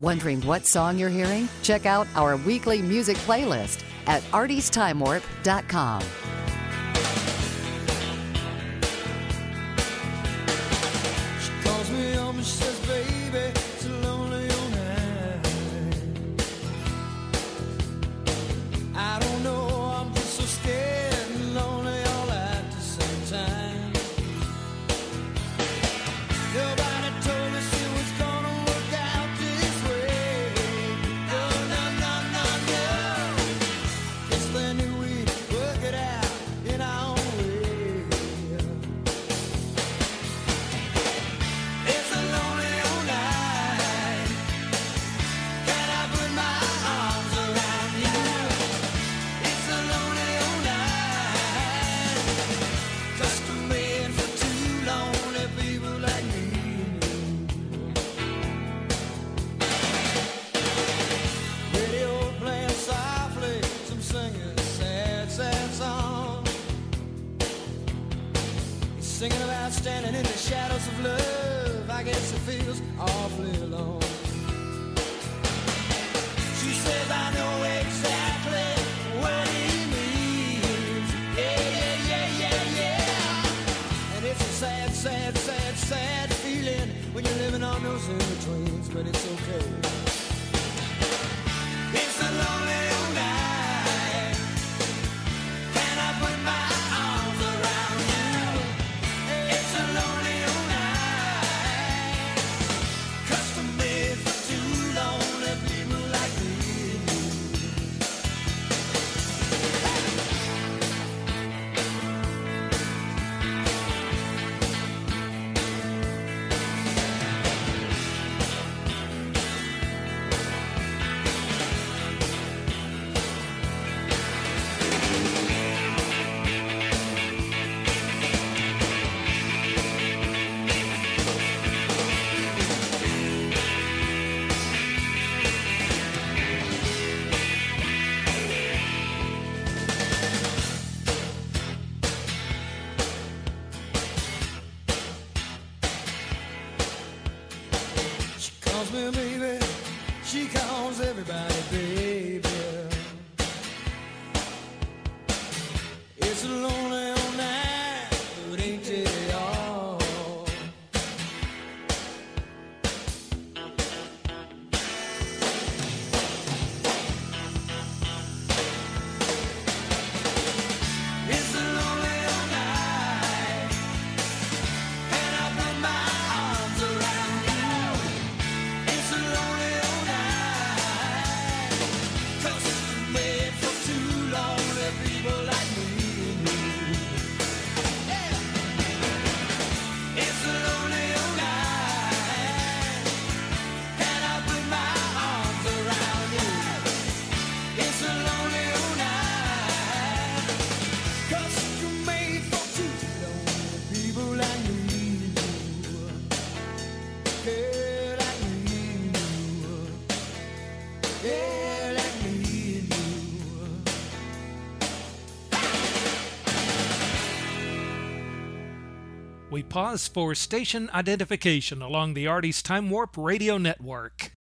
Wondering what song you're hearing? Check out our weekly music playlist at artiesTimeWarp.com. She calls me home and she says, baby, it's a lonely old night. I don't know, I'm just so scared and lonely all at the same time. Nobody told me she was gonna work out this way. No, no, no, no, no. Guess they knew we'd work it out in our own way. It's a lonely old night. Can I put my arms around you? It's a lonely old night. Custom made for two lonely people like me. Radio playing softly, some singing sad, sad song. He's singing about standing in the shadows of love. I guess it feels awfully alone. She says I know exactly what he means. Yeah, yeah, yeah, yeah, yeah. And it's a sad, sad, sad, sad feeling when you're living on those in-betweens, but it's okay. It's a lonely old night. Can I put my arms around you? It's a lonely old night. Custom made for two lonely people like me and you. She calls me baby, she calls everybody baby. It's a lonely old night, but ain't it all? It's a lonely old night. Can I put my arms around you? It's a lonely old night. 'Cause it's made for two lonely people like me and you. Yeah. It's a lonely old night. Can I put my arms around you? It's a lonely old night. 'Cause you're made for two lonely people like me and you. Yeah, like me and you. Yeah, like me and you. We pause for station identification along the Artie's Time Warp Radio Network.